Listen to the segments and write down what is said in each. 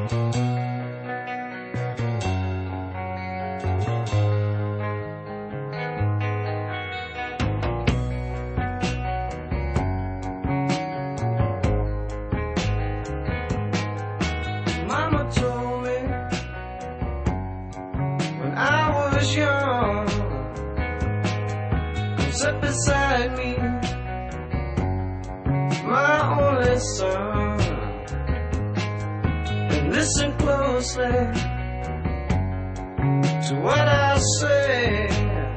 Mama told me when I was young, sit beside me, my only son, and listen closely to what I say.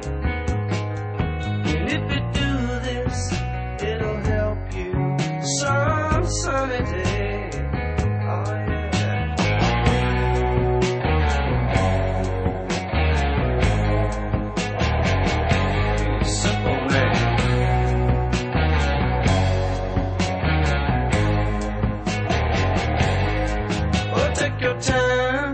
And if you do this, it'll help you some sunny day. Oh yeah. Be a simple man. Oh, take your time.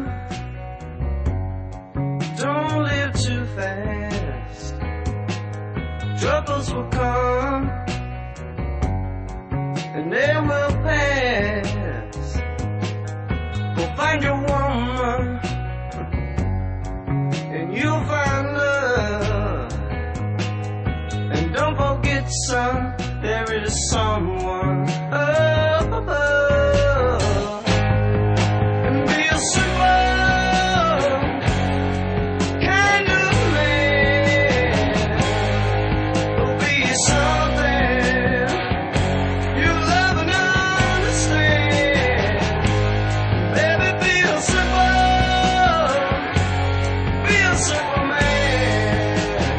Don't live too fast. Troubles will come and they will pass. Go find your woman and you'll find love. And don't forget, son, there is someone above. And be a simple kind of man. Or be something you love and understand. Baby, be a simple man.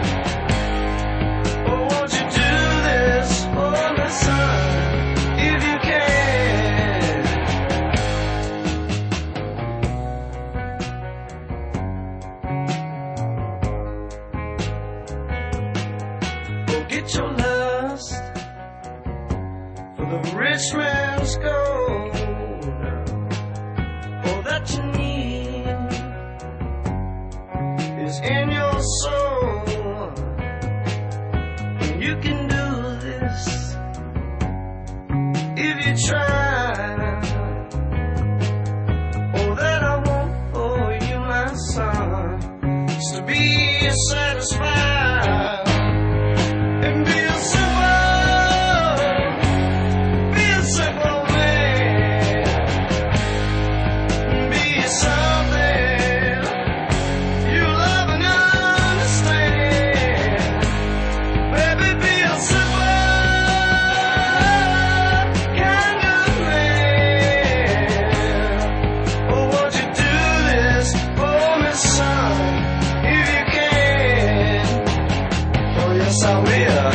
Oh, won't you do this for me, son, if you can? Forget your lust for the rich man's gold. All that you need is in your soul. And you can do this if you try. All that I want for you, my son, is to be satisfied and be a simple man. Be something you love and understand. Baby, be a simple kind of man. Oh, won't you do this for me, son, if you can? Oh, yes, I will.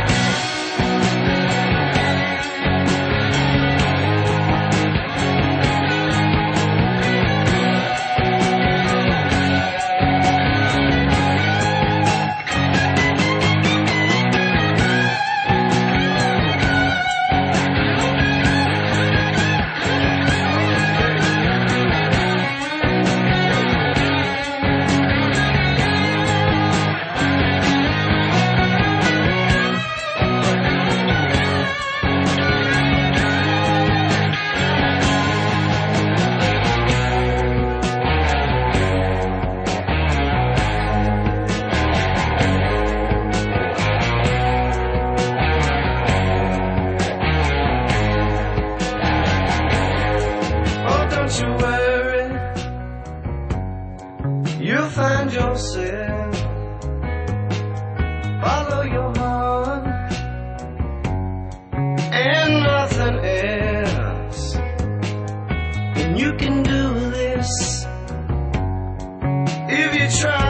Don't you worry, you'll find yourself. Follow your heart and nothing else. And you can do this if you try.